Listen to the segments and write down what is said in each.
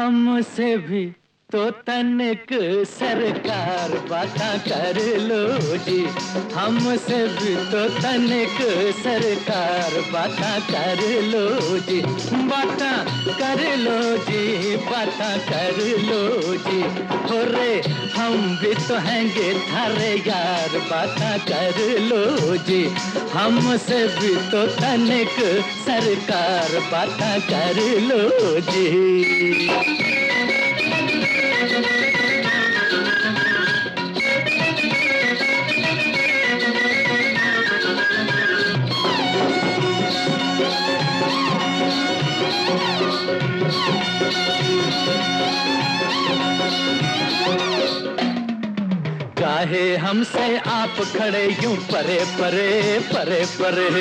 हमसे भी तो तनिक सरकार बाता कर लो जी। हमसे भी तो तनिक सरकार बाता कर लो जी। बाता कर लो जी, बाता कर लो जी। हो रे हम भी तो हैंगे थारे यार, बाता कर लो जी। हमसे भी तो तनिक सरकार बाता कर लो जी। काहे हमसे आप खड़े यूं परे परे परे परे।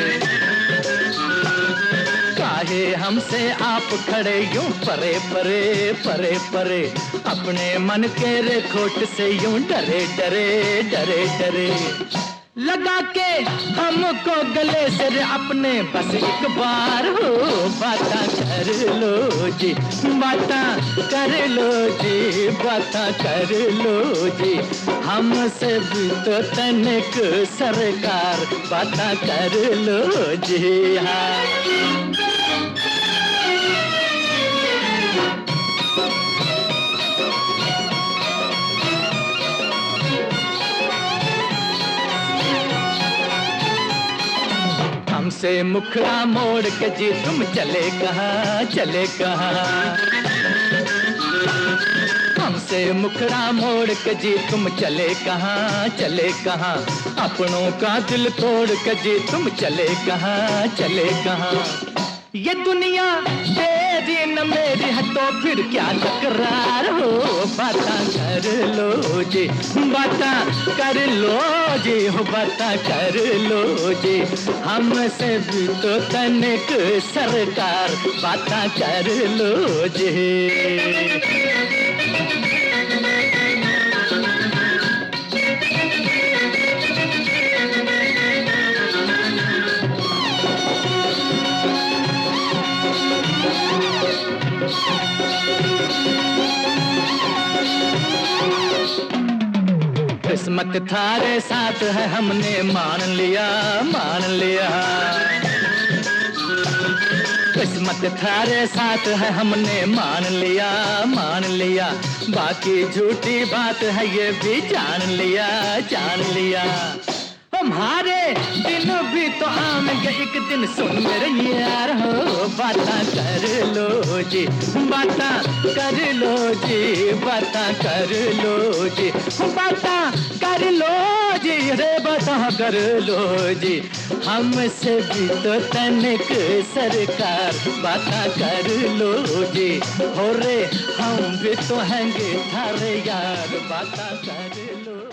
काहे हमसे आप खड़े यूं परे परे परे परे। अपने मन के रेखोट से यूं डरे डरे डरे डरे। लगा के हमको गले से अपने बस एक बार हो बाता कर लो जी। बाता कर लो जी, बाता कर लो जी। हमसे भी तो तनिक सरकार बाता कर लो जी। हाँ हमसे मुखड़ा मोड़ के जी तुम चले कहाँ, चले कहाँ। हमसे मुखड़ा मोड़ के जी तुम चले कहाँ, चले कहाँ। अपनों का दिल तोड़ के जी तुम चले कहाँ, चले कहाँ। ये दुनिया तेरी न मेरी है तो फिर क्या तकरार हो बाता कर लो जी। बाता कर लो जी, हो बाता कर लो जी। हमसे भी तो तनिक सरकार बाता कर लो जी। किस्मत थारे साथ है हमने मान लिया, मान लिया। किस्मत थारे साथ है हमने मान लिया, मान लिया। बाकी झूठी बात है ये भी जान लिया, जान लिया। हमारे दिन भी तो आएंगे एक दिन, सुन मेरे यार हो बाता कर लो जी। बाता कर लो जी, बाता कर लो जी। बाता कर लो जी, रे बाता कर लो जी। हमसे भी तो तनिक सरकार बाता कर लो जी। हो रे हम भी तो हैंगे थारे यार, बाता कर लो।